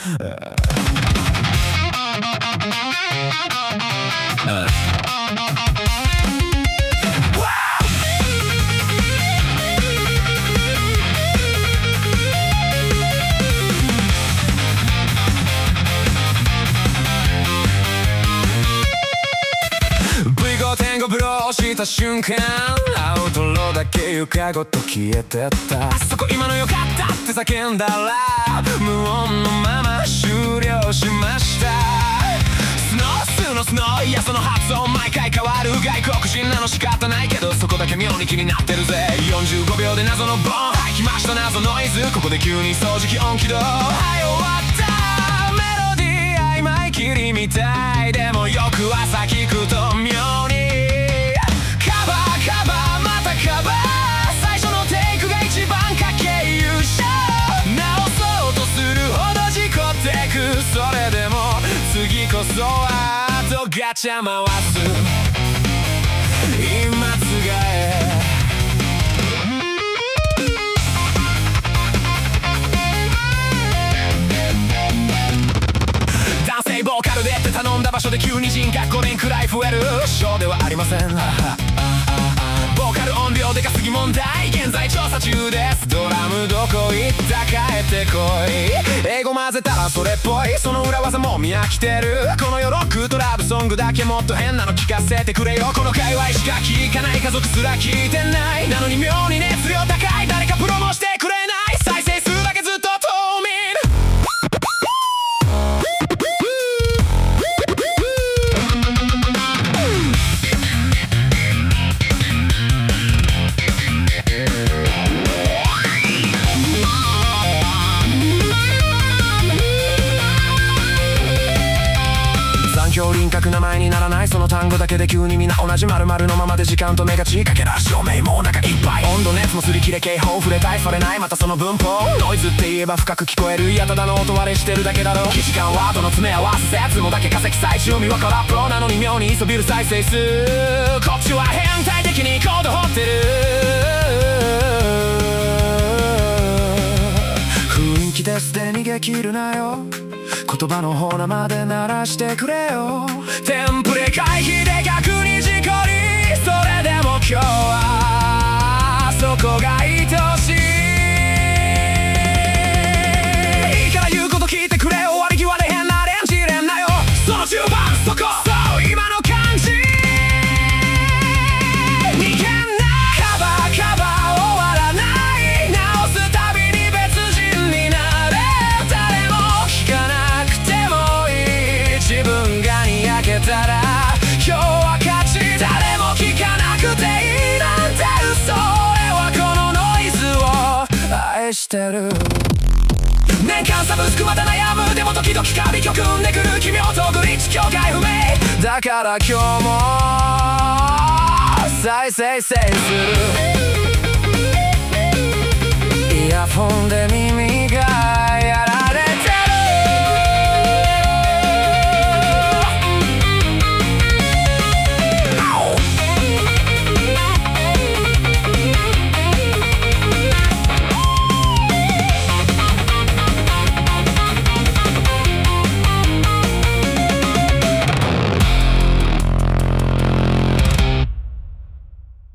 V5.5 ブローした瞬間、アウトロだけ床ごと消えてった。あそこ今のよかったって叫んだら無音のまま終了しました。スノーいやその発音毎回変わる。外国人なの仕方ないけどそこだけ妙に気になってるぜ。45秒で謎のボン、はい来ました謎ノイズ。ここで急に掃除機音起動。はい終わった。メロディー曖昧霧みたい。でもよく朝聞くと妙にカバーまたカバー。最初のテイクが一番かけ優勝。直そうとするほど事故ってく。それでも次こそはとガチャ回す。今つがえ男性ボーカルでって頼んだ場所で急に人格5年くらい増える。ショーではありません。ボーカル音量でかすぎ問題現在調査中です。ドラムどこ行った帰ってこい。英語混ぜたらそれっぽい。その裏技も見飽きてる。この世ロックとラブソングだけもっと変なの聞かせてくれよ。この界隈しか聞かない家族すら聞いてない。なのに妙に熱量高い。誰かプロもしてくれない。再生数だけずっと冬眠。輪郭名前にならないその単語だけで急に皆同じ〇〇のままで時間と目がちかけら照明もお腹いっぱい。温度熱もすり切れ警報触れたいされない。またその文法ノイズって言えば深く聞こえる。いやただの音割れしてるだけだろ。時間ワードの詰め合わせ説もだけ化石最中身は空っぽなのに妙に急びる再生数。こっちは変態的にコード掘ってる。雰囲気ですで逃げ切るなよ。言葉の方まで鳴らしてくれよ。テンプレ回避で逆に事故り。それでも今日はそこが愛しい。いいから言うこと聞いてくれ。終わり際で変なアレンジ入れんなよ。その中盤そこそう今の感じ。危険なカバー終わらない。直すたびに別人になれ。誰も聞かない自分がにやけたら今日は勝ち。誰も聞かなくていいなんて嘘。俺はこのノイズを愛してる。年間サブスクまた悩む。でも時々カビ曲んでくる。奇妙とグリッチ境界不明。だから今日も再生する。